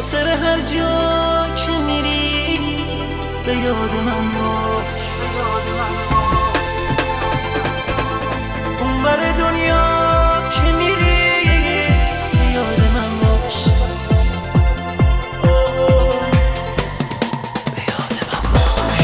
خاطر هر جا که میری به یاد من باش. اون بر دنیا که میری به یاد من باش. به یاد من باش.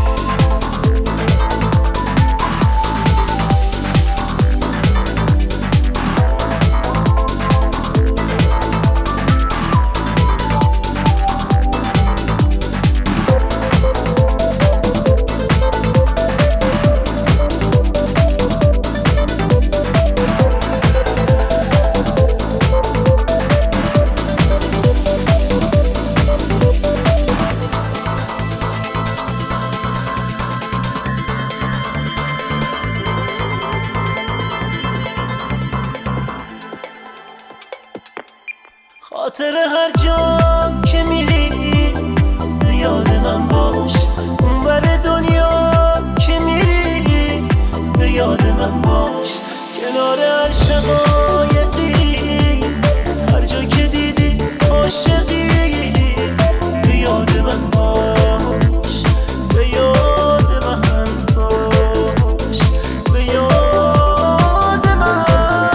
خاطر هر جا که میری به یاد من باش. اون بر دنیا که میری به یاد من باش. کنار هر شقایقی هر جا که دیدی عاشقی به یاد من باش. به یاد من باش. به یاد من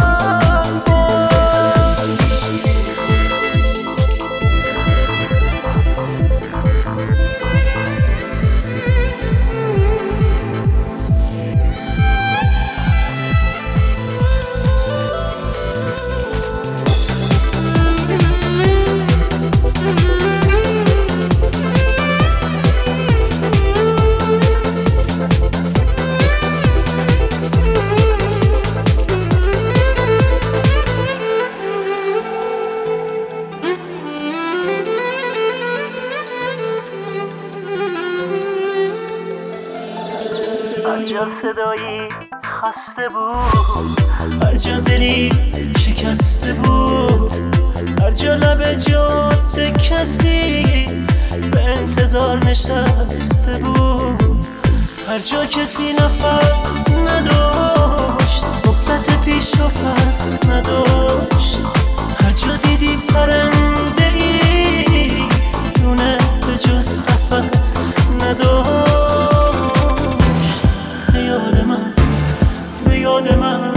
هر جا صدایی خسته بود، هر جا دلی شکسته بود، هر جا لب جاده کسی به انتظار نشسته بود، هر جا کسی نفس نداشت، مهلت پیش و پس نداشت، هر جا دیدی پرنده ای دونه به جز قفس نداشت. به یاد من